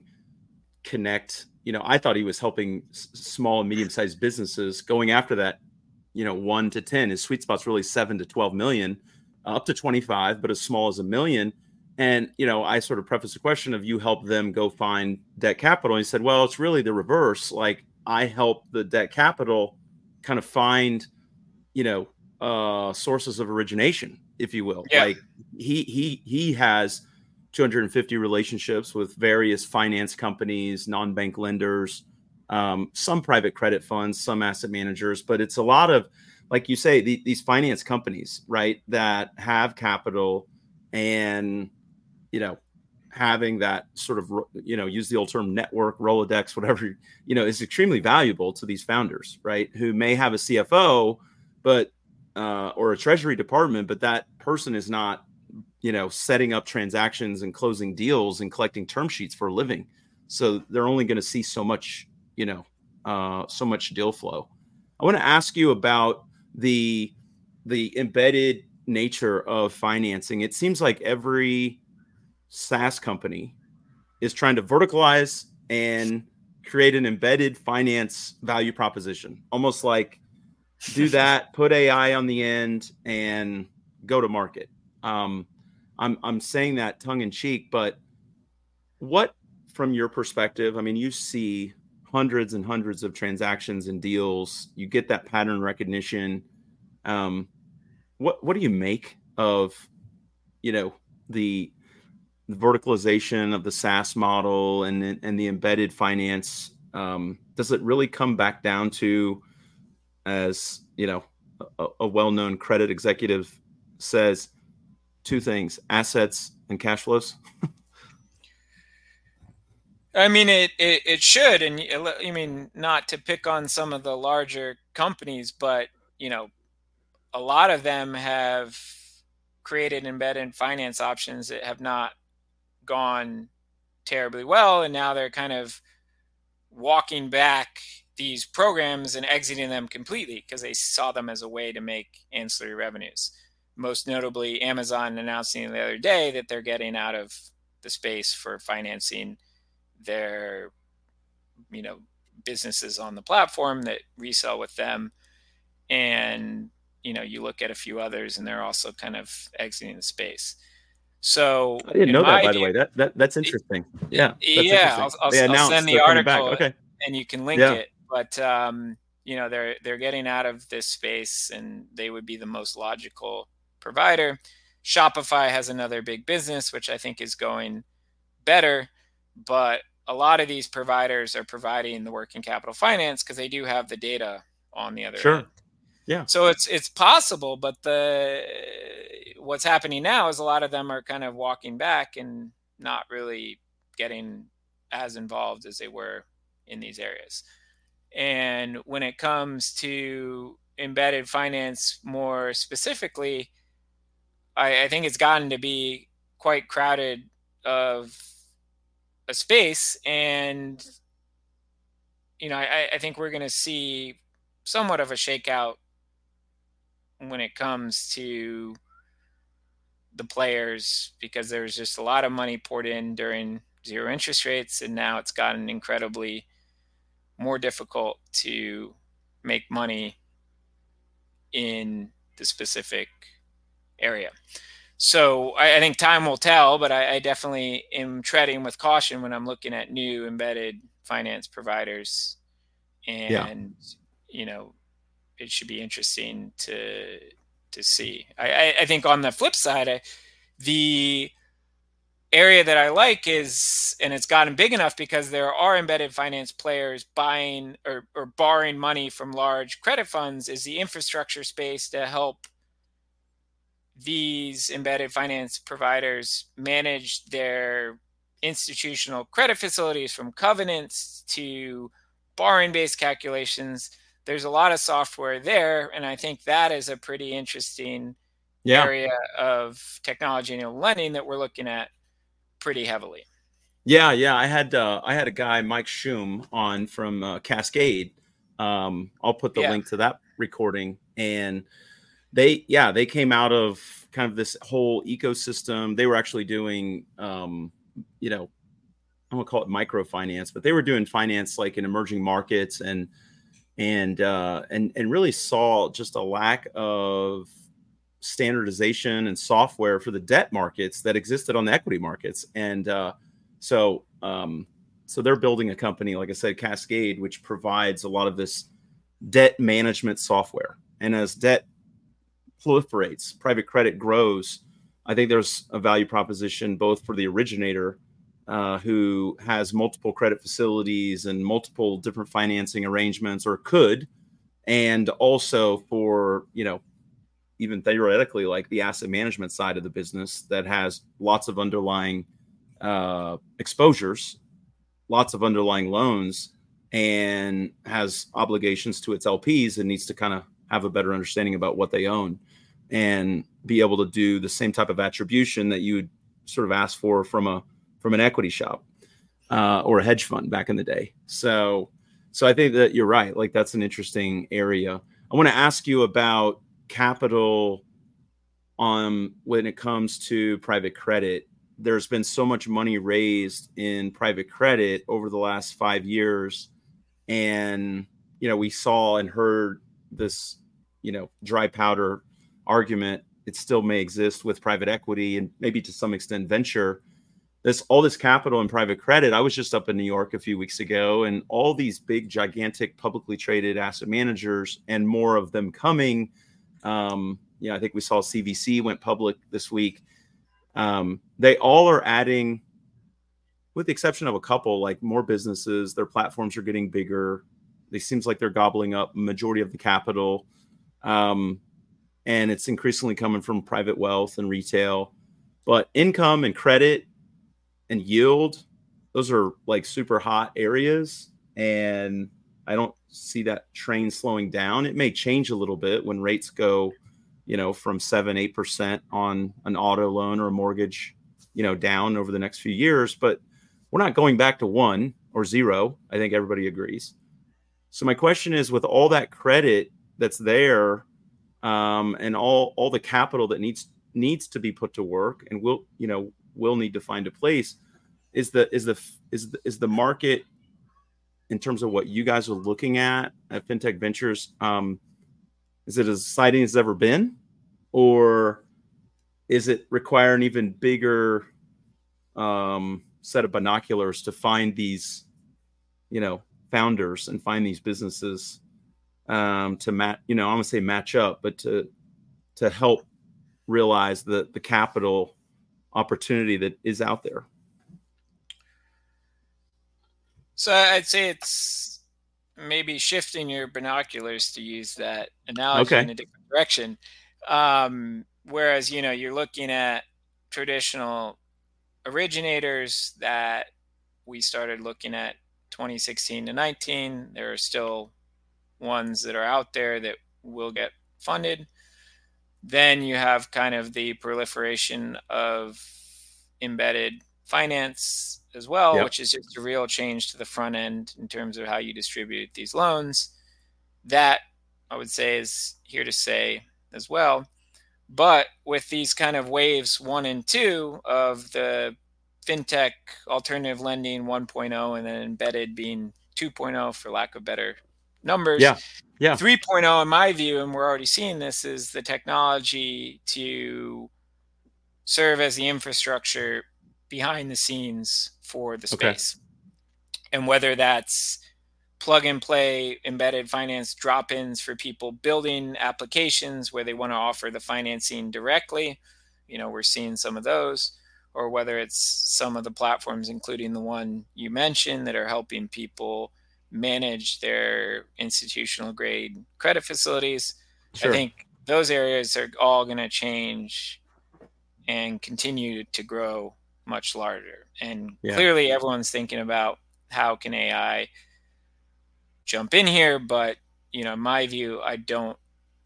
connect. You know, I thought he was helping s- small and medium-sized businesses going after that, you know, one to ten. His sweet spot's really seven to twelve million, uh, up to twenty-five, but as small as a million. And, you know, I sort of preface the question of you help them go find debt capital. And he said, well, it's really the reverse. Like I help the debt capital kind of find, you know, uh, sources of origination, if you will. Yeah. Like he, he, he has two hundred fifty relationships with various finance companies, non-bank lenders, um, some private credit funds, some asset managers, but it's a lot of, like you say, the, these finance companies, right, that have capital and, you know, having that sort of, you know, use the old term network, Rolodex, whatever, you know, is extremely valuable to these founders, right, who may have a C F O, but, uh, or a treasury department, but that person is not, you know, setting up transactions and closing deals and collecting term sheets for a living. So they're only going to see so much, you know, uh, so much deal flow. I want to ask you about the, the embedded nature of financing. It seems like every SaaS company is trying to verticalize and create an embedded finance value proposition, almost like do that, put A I on the end and go to market. Um, I'm, I'm saying that tongue in cheek, but what, from your perspective, I mean, you see hundreds and hundreds of transactions and deals, you get that pattern recognition. Um, what, what do you make of, you know, the, the verticalization of the SaaS model and, and the embedded finance? Um, does it really come back down to, as you know, a, a well-known credit executive says, two things: assets and cash flows? I mean, it, it, it should. And I mean, not to pick on some of the larger companies, but, you know, a lot of them have created embedded finance options that have not gone terribly well. And now they're kind of walking back these programs and exiting them completely because they saw them as a way to make ancillary revenues. most notably Amazon announcing the other day that they're getting out of the space for financing their, you know, businesses on the platform that resell with them. And, you know, you look at a few others and they're also kind of exiting the space. So I didn't in know that, my by the view, way. That that that's interesting. Yeah, that's yeah, interesting. I'll, I'll, They I'll send announced the they're coming back. article Okay. and you can link Yeah. it. But, um, you know, they're, they're getting out of this space and they would be the most logical provider. Shopify has another big business, which I think is going better, but a lot of these providers are providing the working capital finance because they do have the data on the other Sure. end. Yeah. So it's it's possible, but the what's happening now is a lot of them are kind of walking back and not really getting as involved as they were in these areas. And when it comes to embedded finance more specifically, I, I think it's gotten to be quite crowded of a space. And, you know, I, I think we're going to see somewhat of a shakeout when it comes to the players, because there's just a lot of money poured in during zero interest rates. And now it's gotten incredibly more difficult to make money in the specific area. So I, I think time will tell, but I, I definitely am treading with caution when I'm looking at new embedded finance providers. And, yeah. you know, it should be interesting to to see. I, I think on the flip side, I, the area that I like is, and it's gotten big enough because there are embedded finance players buying or, or borrowing money from large credit funds, is the infrastructure space to help these embedded finance providers manage their institutional credit facilities, from covenants to borrowing-based calculations. There's a lot of software there, and I think that is a pretty interesting yeah. area of technology and lending that we're looking at pretty heavily. Yeah, yeah. I had uh, I had a guy, Mike Schum, on from uh, Cascade. Um, I'll put the yeah. link to that recording, and they yeah they came out of kind of this whole ecosystem. They were actually doing um, you know I'm gonna call it microfinance, but they were doing finance like in emerging markets, and and uh, and and really saw just a lack of standardization and software for the debt markets that existed on the equity markets. And uh, so um, so they're building a company, like I said, Cascade, which provides a lot of this debt management software. And as debt proliferates, private credit grows, I think there's a value proposition both for the originator uh, who has multiple credit facilities and multiple different financing arrangements, or could, and also for, you know, even theoretically, like the asset management side of the business that has lots of underlying uh, exposures, lots of underlying loans, and has obligations to its L Ps and needs to kind of have a better understanding about what they own and be able to do the same type of attribution that you would sort of ask for from a from an equity shop uh, or a hedge fund back in the day. So, so I think that you're right. Like, that's an interesting area. I want to ask you about capital on when it comes to private credit. There's been so much money raised in private credit over the last five years. And, you know, we saw and heard this, you know, dry powder argument. It still may exist with private equity and maybe to some extent venture. This all this capital in private credit. I was just up in New York a few weeks ago, and all these big, gigantic, publicly traded asset managers, and more of them coming. Um, yeah, I think we saw C V C went public this week. Um, they all are adding, with the exception of a couple, like more businesses. Their platforms are getting bigger. It seems like they're gobbling up majority of the capital. Um, and it's increasingly coming from private wealth and retail. But income and credit and yield, those are like super hot areas. And I don't see that train slowing down. It may change a little bit when rates go, you know, from seven, eight percent on an auto loan or a mortgage, you know, down over the next few years. But we're not going back to one or zero. I think everybody agrees. So my question is, with all that credit that's there, um, and all all the capital that needs needs to be put to work, and will you know will need to find a place. Is the is the is the, is the market, in terms of what you guys are looking at at FinTech Ventures? Um, is it as exciting as it's ever been, or is it require an even bigger um, set of binoculars to find these, you know, founders and find these businesses um, to match, you know, I'm gonna say match up, but to to help realize the the capital opportunity that is out there? So I'd say it's maybe shifting your binoculars, to use that analogy, in Okay. a different direction. Um, whereas, you know, you're looking at traditional originators that we started looking at twenty sixteen to nineteen. There are still ones that are out there that will get funded. Then you have kind of the proliferation of embedded finance as well, Yep. which is just a real change to the front end in terms of how you distribute these loans. That, I would say, is here to stay as well. But with these kind of waves one and two of the fintech alternative lending 1.0, and then embedded being 2.0, for lack of better numbers, Yeah. Yeah. 3.0, in my view, and we're already seeing this, is the technology to serve as the infrastructure behind the scenes for the Okay. space. And whether that's plug and play embedded finance drop-ins for people building applications where they want to offer the financing directly, you know, we're seeing some of those, or whether it's some of the platforms, including the one you mentioned, that are helping people manage their institutional grade credit facilities. I Sure. think those areas are all going to change and continue to grow much larger. And Yeah. clearly everyone's thinking about how can A I jump in here, but, you know, in my view, I don't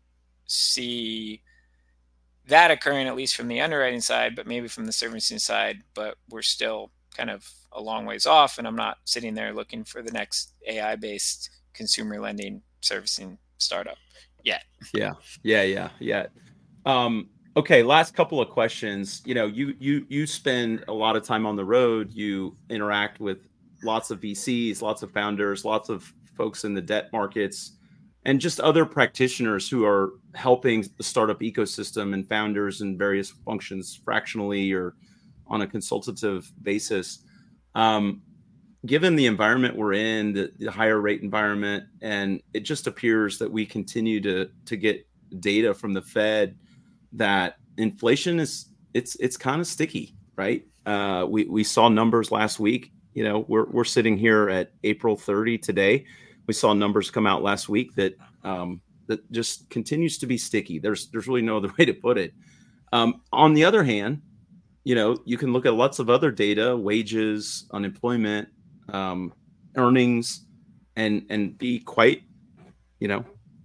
see that occurring, at least from the underwriting side, but maybe from the servicing side. But we're still kind of a long ways off, and I'm not sitting there looking for the next A I based consumer lending servicing startup yet. Yeah. Yeah. Yeah. Yeah. Um, okay. Last couple of questions. You know, you you you spend a lot of time on the road. You interact with lots of V Cs, lots of founders, lots of folks in the debt markets, and just other practitioners who are helping the startup ecosystem and founders in various functions, fractionally or on a consultative basis. Um, Given the environment we're in, the, the higher rate environment, and it just appears that we continue to to get data from the Fed that inflation is it's it's kind of sticky, right? Uh, we we saw numbers last week. You know, we're we're sitting here at April thirtieth today. We saw numbers come out last week that um, that just continues to be sticky. There's there's really no other way to put it. Um, on the other hand, you know, you can look at lots of other data, wages, unemployment, um, earnings, and and be quite, you know,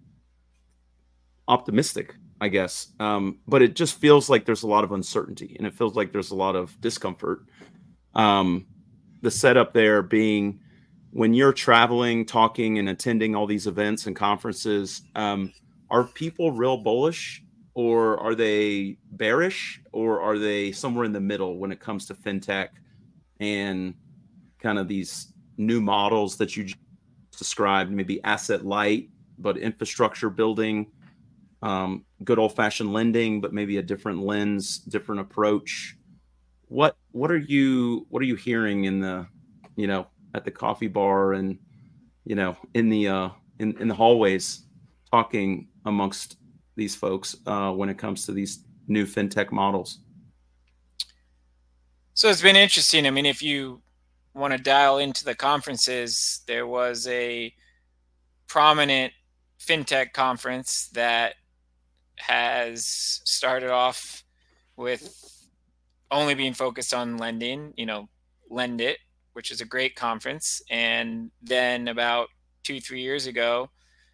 optimistic, I guess. Um, but it just feels like there's a lot of uncertainty, and it feels like there's a lot of discomfort. Um, the setup there being, when you're traveling, talking, and attending all these events and conferences, um, are people real bullish, or are they bearish, or are they somewhere in the middle when it comes to fintech and kind of these new models that you just described, maybe asset light, but infrastructure building, um, good old fashioned lending, but maybe a different lens, different approach? What what are you what are you hearing in the, you know, at the coffee bar, and, you know, in the uh, in in the hallways, talking amongst these folks uh, when it comes to these new fintech models? So it's been interesting. I mean, if you want to dial into the conferences, there was a prominent fintech conference that has started off with only being focused on lending, you know, Lend It, which is a great conference. And then about two, three years ago,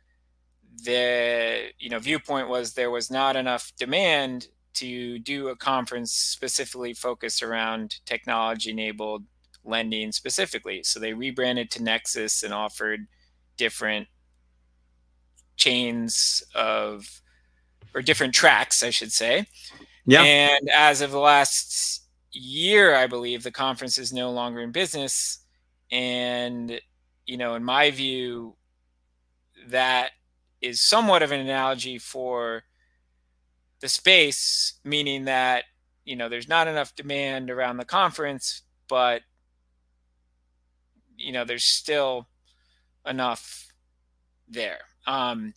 the, you know, viewpoint was there was not enough demand to do a conference specifically focused around technology enabled lending specifically. So they rebranded to Nexus and offered different chains of or different tracks, I should say. Yeah. And as of the last year, I believe the conference is no longer in business. And, you know, in my view, that is somewhat of an analogy for the space, meaning that, you know, there's not enough demand around the conference, but, you know, there's still enough there. Um,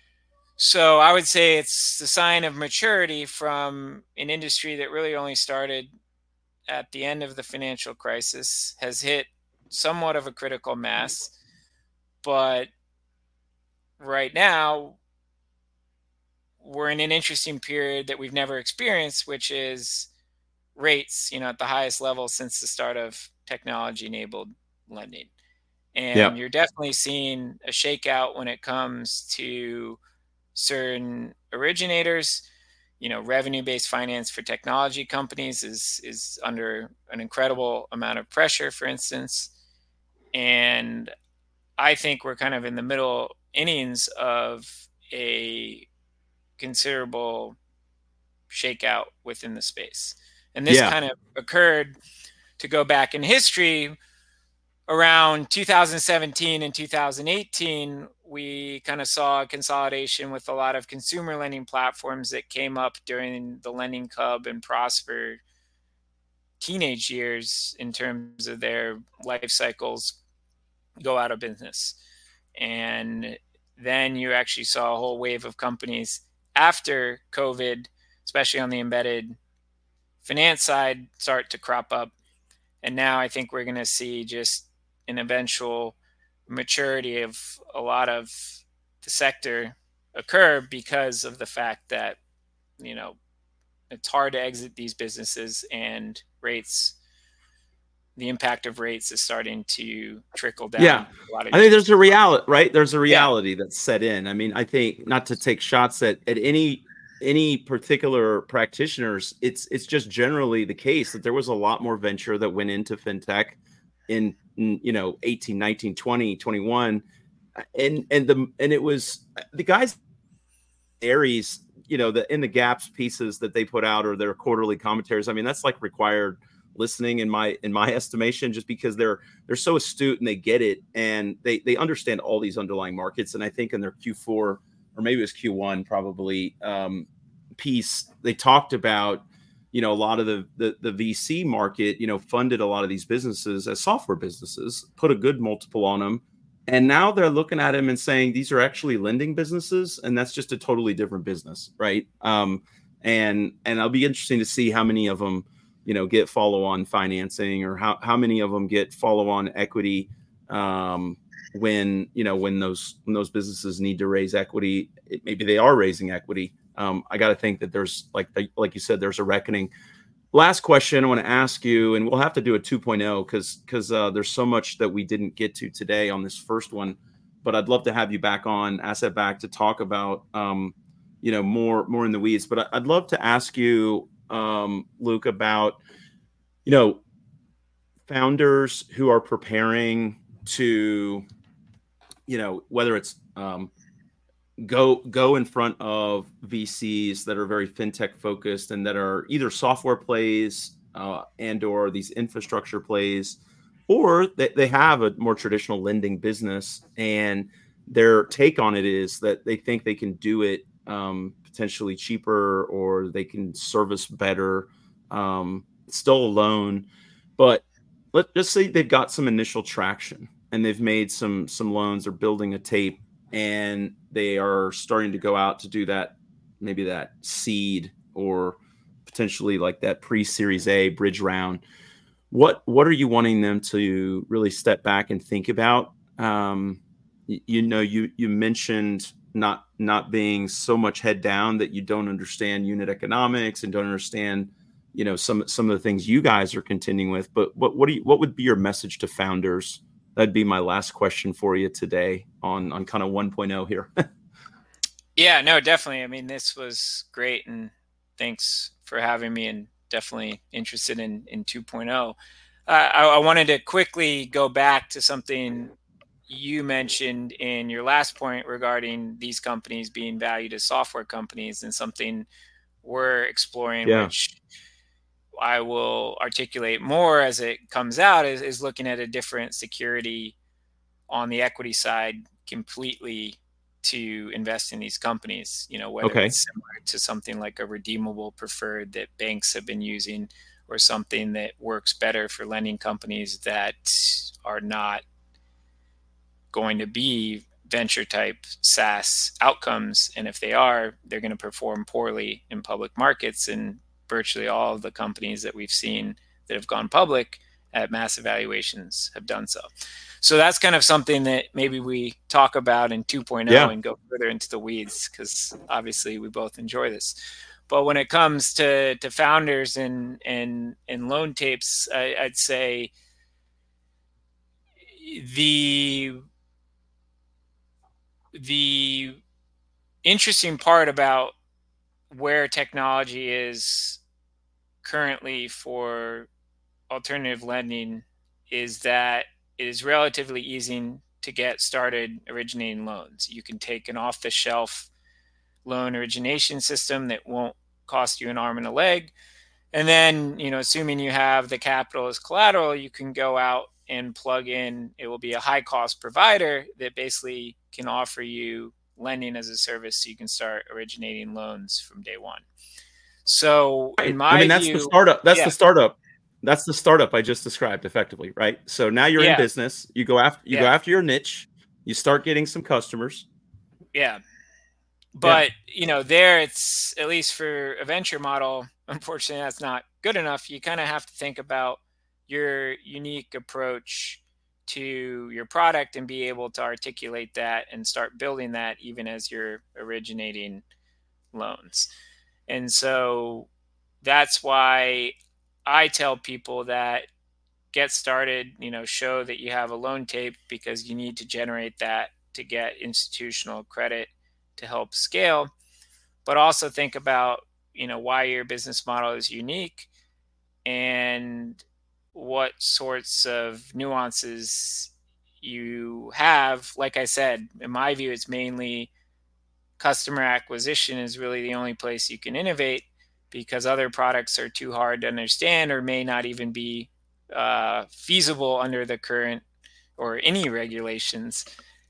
so I would say it's the sign of maturity from an industry that really only started at the end of the financial crisis, has hit somewhat of a critical mass, but right now we're in an interesting period that we've never experienced, which is rates, you know, at the highest level since the start of technology-enabled lending. And Yeah. you're definitely seeing a shakeout when it comes to certain originators. You know, revenue-based finance for technology companies is is under an incredible amount of pressure, for instance. And I think we're kind of in the middle innings of a considerable shakeout within the space. And this Yeah. kind of occurred, to go back in history, around two thousand seventeen and two thousand eighteen. We kind of saw a consolidation with a lot of consumer lending platforms that came up during the Lending Club and Prosper teenage years in terms of their life cycles go out of business. And then you actually saw a whole wave of companies after COVID, especially on the embedded finance side, start to crop up. And now I think we're going to see just an eventual maturity of a lot of the sector occur because of the fact that, you know, it's hard to exit these businesses, and rates, the impact of rates is starting to trickle down. Yeah. A lot of I think there's these- a reality, right? There's a Yeah. reality that's set in. I mean, I think, not to take shots at, at any any particular practitioners, it's it's just generally the case that there was a lot more venture that went into fintech in, in you know, eighteen, nineteen, twenty, twenty-one. And and the and it was the guys, Aries, you know, the in the gaps pieces that they put out, or their quarterly commentaries. I mean, that's like required listening in my in my estimation, just because they're they're so astute and they get it, and they they understand all these underlying markets. And I think in their Q four, or maybe it was Q one probably, um, piece, they talked about, you know, a lot of the, the the V C market, you know, funded a lot of these businesses as software businesses, put a good multiple on them. And now they're looking at them and saying these are actually lending businesses, and that's just a totally different business, right? Um, and and it'll be interesting to see how many of them, you know, get follow-on financing, or how how many of them get follow-on equity, um, when you know when those when those businesses need to raise equity. It, maybe they are raising equity. Um, I got to think that there's, like like you said, there's a reckoning. Last question I want to ask you, and we'll have to do a two point oh because because uh, there's so much that we didn't get to today on this first one, but I'd love to have you back on Asset Back to talk about, um, you know, more more in the weeds. But I'd love to ask you, um, Luke, about, you know, founders who are preparing to, you know, whether it's um, go go in front of V Cs that are very fintech focused and that are either software plays, uh, and or these infrastructure plays, or they, they have a more traditional lending business, and their take on it is that they think they can do it, um, potentially cheaper, or they can service better, um, still a loan. But let's just say they've got some initial traction and they've made some some loans, or building a tape, and they are starting to go out to do that, maybe that seed, or potentially like that pre-series A bridge round. What what are you wanting them to really step back and think about? Um, you, you know, you you mentioned not not being so much head down that you don't understand unit economics and don't understand, you know, some some of the things you guys are contending with. But what what do you, what would be your message to founders? That'd be my last question for you today on, on kind of one point oh here. Yeah, no, definitely. I mean, this was great, and thanks for having me, and definitely interested in, in two point oh. Uh, I, I wanted to quickly go back to something you mentioned in your last point regarding these companies being valued as software companies, and something we're exploring, Yeah. which I will articulate more as it comes out, is, is looking at a different security on the equity side completely to invest in these companies, you know, whether Okay. it's similar to something like a redeemable preferred that banks have been using, or something that works better for lending companies that are not going to be venture type SaaS outcomes. And if they are, they're going to perform poorly in public markets. And virtually all of the companies that we've seen that have gone public at massive valuations have done so. So that's kind of something that maybe we talk about in two point oh Yeah. and go further into the weeds, because obviously we both enjoy this. But when it comes to, to founders and, and, and loan tapes, I, I'd say the the interesting part about where technology is currently for alternative lending is that it is relatively easy to get started originating loans. You can take an off-the-shelf loan origination system that won't cost you an arm and a leg. And then, you know, assuming you have the capital as collateral, you can go out and plug in. It will be a high cost provider that basically can offer you lending as a service, so you can start originating loans from day one. So Right. in my I mean, that's view, the startup. That's yeah. the startup. That's the startup I just described effectively, right? So now you're Yeah. in business. You go after you Yeah. go after your niche. You start getting some customers. Yeah. But, you know, there it's, at least for a venture model, unfortunately, that's not good enough. You kind of have to think about your unique approach to your product and be able to articulate that and start building that even as you're originating loans. And so that's why I tell people that get started, you know, show that you have a loan tape, because you need to generate that to get institutional credit to help scale. But also think about, you know, why your business model is unique and what sorts of nuances you have. Like I said, in my view, it's mainly customer acquisition is really the only place you can innovate, because other products are too hard to understand or may not even be uh, feasible under the current or any regulations.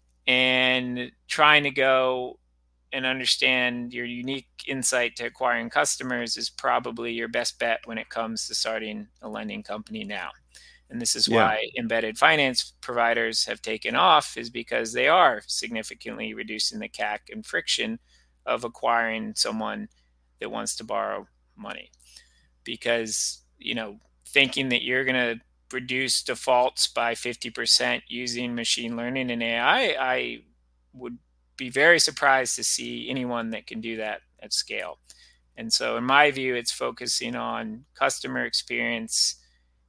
And trying to go and understand your unique insight to acquiring customers is probably your best bet when it comes to starting a lending company now. And this is Yeah. why embedded finance providers have taken off, is because they are significantly reducing the C A C and friction of acquiring someone that wants to borrow money. Because, you know, thinking that you're going to reduce defaults by fifty percent using machine learning and A I, I would be very surprised to see anyone that can do that at scale. And so in my view, it's focusing on customer experience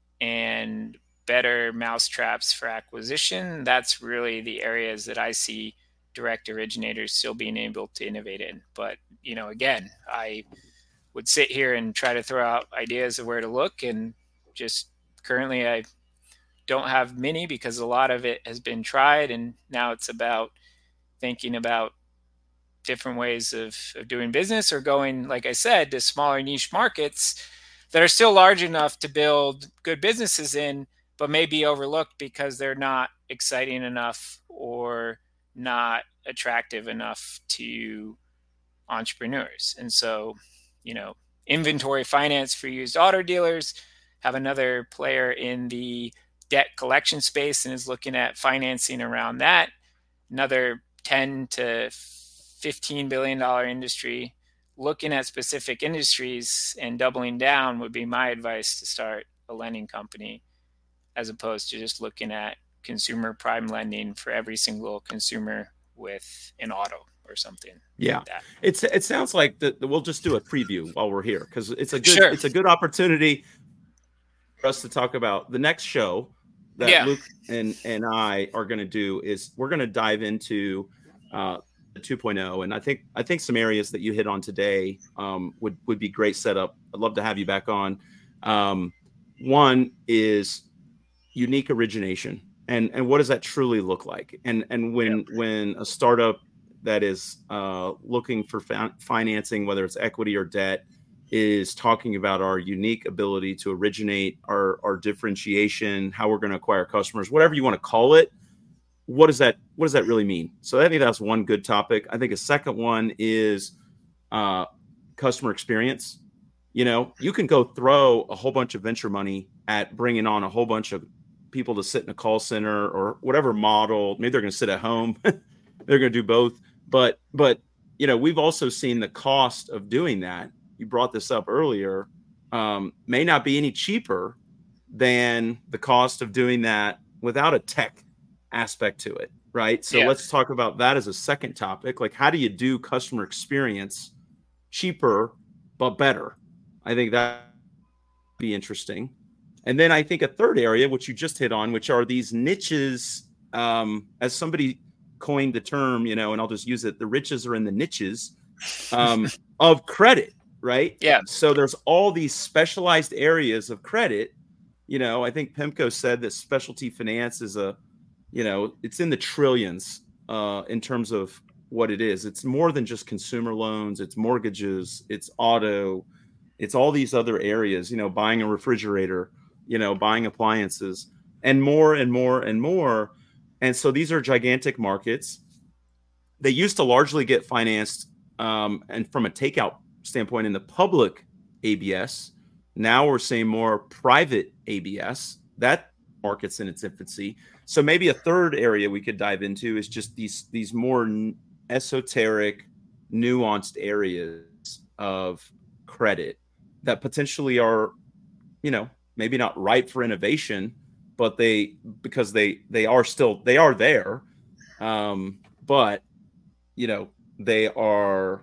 and better mousetraps for acquisition. That's really the areas that I see direct originators still being able to innovate in. But, you know, again, I would sit here and try to throw out ideas of where to look, and just currently I don't have many, because a lot of it has been tried, and now it's about thinking about different ways of, of doing business, or going, like I said, to smaller niche markets that are still large enough to build good businesses in, but may be overlooked because they're not exciting enough or not attractive enough to entrepreneurs. And so, you know, inventory finance for used auto dealers, have another player in the debt collection space and is looking at financing around that. Another ten to fifteen billion dollar industry, looking at specific industries and doubling down would be my advice to start a lending company, as opposed to just looking at consumer prime lending for every single consumer with an auto or something. Yeah, like that. it's it sounds like that we'll just do a preview while we're here, because it's a good Sure. it's a good opportunity for us to talk about the next show that Yeah. Luke and and I are going to do. Is we're going to dive into uh, the two point oh, and I think I think some areas that you hit on today um, would would be great setup. I'd love to have you back on. Um, one is unique origination And and what does that truly look like? And and when Yep. when a startup that is uh, looking for fa- financing, whether it's equity or debt, is talking about our unique ability to originate, our our differentiation, how we're going to acquire customers, whatever you want to call it. What does that what does that really mean? So I think that's one good topic. I think a second one is uh, customer experience. You know, you can go throw a whole bunch of venture money at bringing on a whole bunch of people to sit in a call center or whatever model. Maybe they're going to sit at home. They're going to do both. But but you know, we've also seen the cost of doing that. You brought this up earlier. Um, may not be any cheaper than the cost of doing that without a tech aspect to it, right? So Yeah. let's talk about that as a second topic. Like, how do you do customer experience cheaper but better? I think that would be interesting. And then I think a third area, which you just hit on, which are these niches. Um, as somebody coined the term, you know, and I'll just use it, the riches are in the niches um, of credit, right? Yeah. So there's all these specialized areas of credit. You know, I think PIMCO said that specialty finance is a, you know, it's in the trillions uh, in terms of what it is. It's more than just consumer loans. It's mortgages. It's auto. It's all these other areas, you know, buying a refrigerator, you know, buying appliances, and more and more and more. And so these are gigantic markets. They used to largely get financed um, and from a takeout standpoint in the public A B S. Now we're seeing more private A B S. That market's in its infancy. So maybe a third area we could dive into is just these these more esoteric, nuanced areas of credit that potentially are, you know, maybe not ripe for innovation, but they because they they are still they are there, um, but you know they are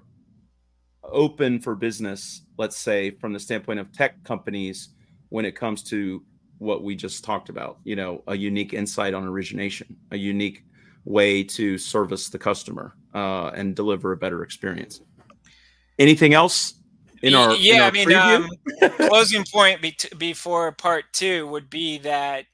open for business. Let's say from the standpoint of tech companies, when it comes to what we just talked about, you know, a unique insight on origination, a unique way to service the customer uh, and deliver a better experience. Anything else in our yeah? in our I mean, preview? um, closing point be- before part two would be that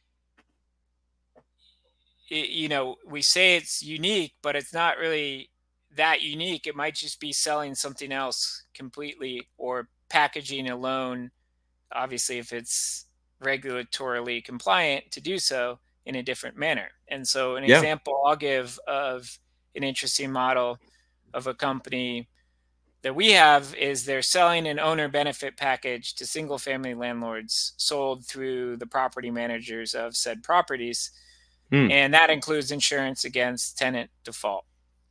it, you know, we say it's unique, but it's not really that unique. It might just be selling something else completely or packaging a loan, obviously, if it's regulatorily compliant to do so in a different manner. And so an Yeah. example I'll give of an interesting model of a company that we have is they're selling an owner benefit package to single family landlords sold through the property managers of said properties. Hmm. And that includes insurance against tenant default.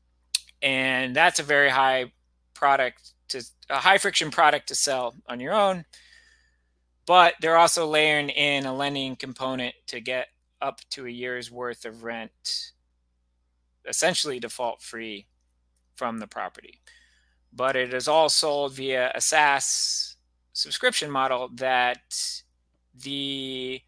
And that's a very high product to a high friction product to sell on your own. But they're also layering in a lending component to get up to a year's worth of rent, essentially default free from the property. But it is all sold via a SaaS subscription model that the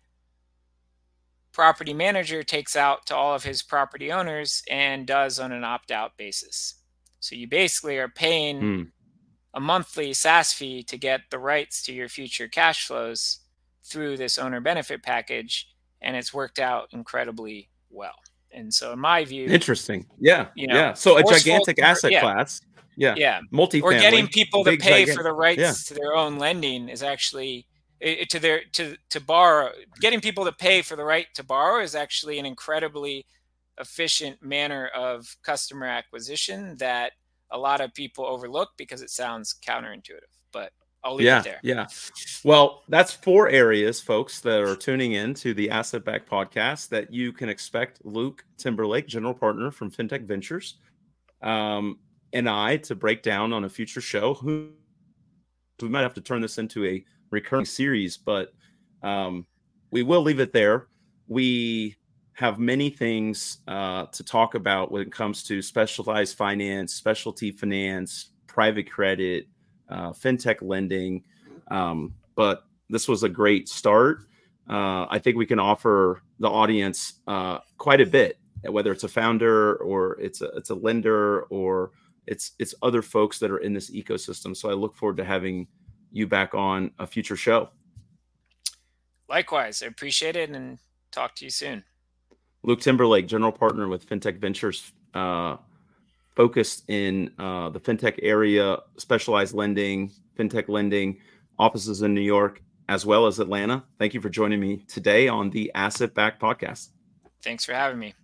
property manager takes out to all of his property owners and does on an opt-out basis. So you basically are paying mm. a monthly SaaS fee to get the rights to your future cash flows through this owner benefit package, and it's worked out incredibly well. And so in my view, interesting. Yeah. You know, yeah. So a gigantic asset yeah. class. Yeah. Yeah. Multifamily. Or getting people to pay gigant- for the rights yeah. to their own lending is actually to their to to borrow. Getting people to pay for the right to borrow is actually an incredibly efficient manner of customer acquisition that a lot of people overlook because it sounds counterintuitive. But I'll leave yeah, it there. Yeah. Well, that's four areas, folks, that are tuning in to the Asset Back podcast that you can expect Luke Timberlake, general partner from FinTech Ventures, um, and I to break down on a future show. Who we might have to turn this into a recurring series, but um, we will leave it there. We have many things uh, to talk about when it comes to specialized finance, specialty finance, private credit, uh, fintech lending. Um, but this was a great start. Uh, I think we can offer the audience uh, quite a bit, whether it's a founder or it's a, it's a lender or it's it's other folks that are in this ecosystem. So I look forward to having you back on a future show. Likewise, I appreciate it and talk to you soon. Luke Timberlake, general partner with FinTech Ventures, uh, focused in uh, the FinTech area, specialized lending, FinTech lending, offices in New York, as well as Atlanta. Thank you for joining me today on the Asset Back Podcast. Thanks for having me.